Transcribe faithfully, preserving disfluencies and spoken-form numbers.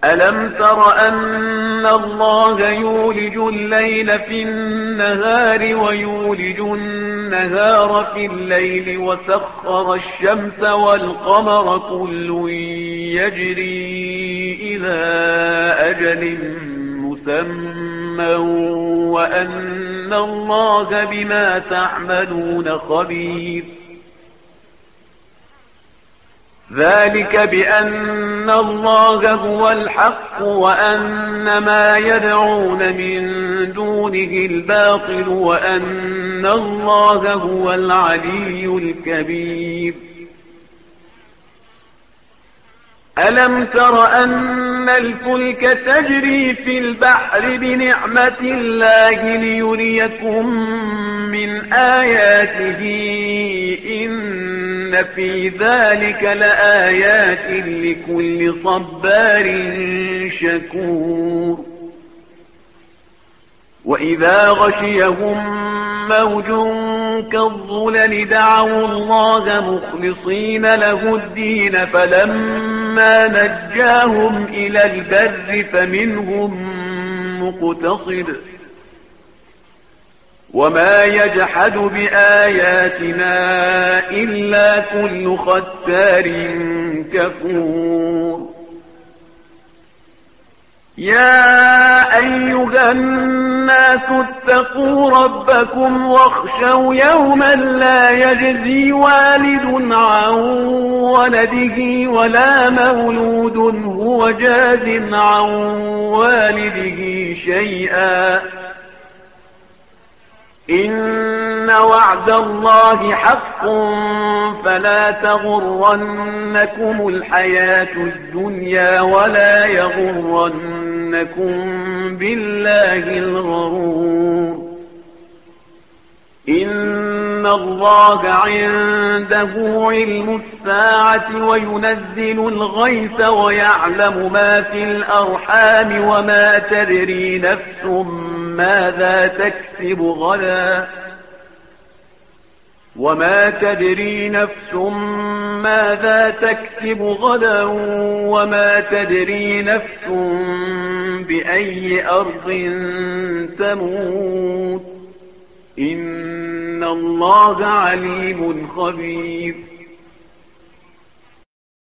ألم تر أن الله يولج الليل في النهار ويولج النهار في الليل وسخر الشمس والقمر كل يجري إلى أجل مسمى وأن الله بما تعملون خبير. ذلك بأن الله هو الحق وأن ما يدعون من دونه الباطل وأن الله هو العلي الكبير. ألم تر أن الفلك تجري في البحر بنعمة الله ليريكم من آياته إن في ذلك لآيات لكل صبار شكور. وإذا غشيهم موج كالظلل دعوا الله مخلصين له الدين فلما نجاهم إلى البر فمنهم مقتصد وما يجحد بآياتنا إلا كل ختار كفور. يا أيها الناس اتقوا ربكم واخشوا يوما لا يجزي والد عن ولده ولا مولود هو جاز عن والده شيئا إن وعد الله حق فلا تغرنكم الحياة الدنيا ولا يغرنكم بالله الغرور. إن الله عنده علم الساعة وينزل الغيث ويعلم ما في الأرحام وما تدري نفس ماذا تكسب غدا وما تدري نفس ماذا تكسب غدا وما تدري نفس بأي أرض تموت إن الله عليم خبير.